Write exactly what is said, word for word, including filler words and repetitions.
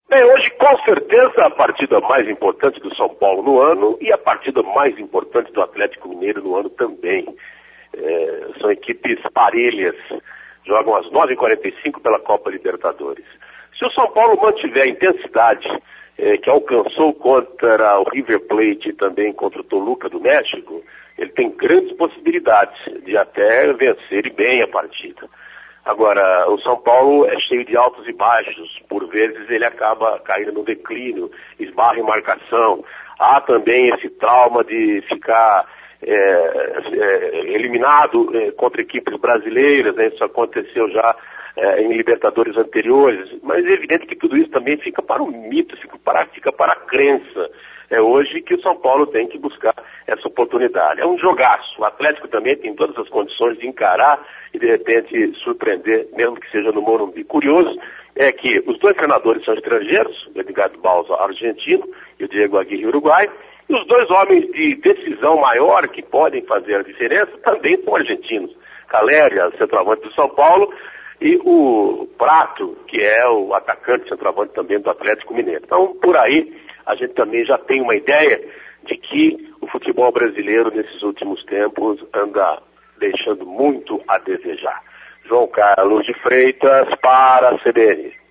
Bem, hoje com certeza a partida mais importante do São Paulo no ano e a partida mais importante do Atlético Mineiro no ano também. É, são equipes parelhas, jogam às nove e quarenta e cinco pela Copa Libertadores. Se o São Paulo mantiver a intensidade é, que alcançou contra o River Plate e também contra o Toluca do México, ele tem grandes possibilidades de até vencer e bem a partida. Agora, o São Paulo é cheio de altos e baixos, por vezes ele acaba caindo no declínio, esbarra em marcação. Há também esse trauma de ficar é, é, eliminado é, contra equipes brasileiras, né? Isso aconteceu já é, em Libertadores anteriores, mas é evidente que tudo isso também fica para o mito, fica para, fica para a crença. É hoje que o São Paulo tem que buscar essa oportunidade. É um jogaço. O Atlético também tem todas as condições de encarar e de repente surpreender, mesmo que seja no Morumbi. Curioso é que os dois treinadores são estrangeiros, o Edgardo Bausa, argentino, e o Diego Aguirre, uruguai, e os dois homens de decisão maior que podem fazer a diferença também são argentinos. Caleri, centroavante do São Paulo, e o Prato, que é o atacante centroavante também do Atlético Mineiro. Então, por aí, a gente também já tem uma ideia de que o futebol brasileiro, nesses últimos tempos, anda deixando muito a desejar. João Carlos de Freitas para a C B N.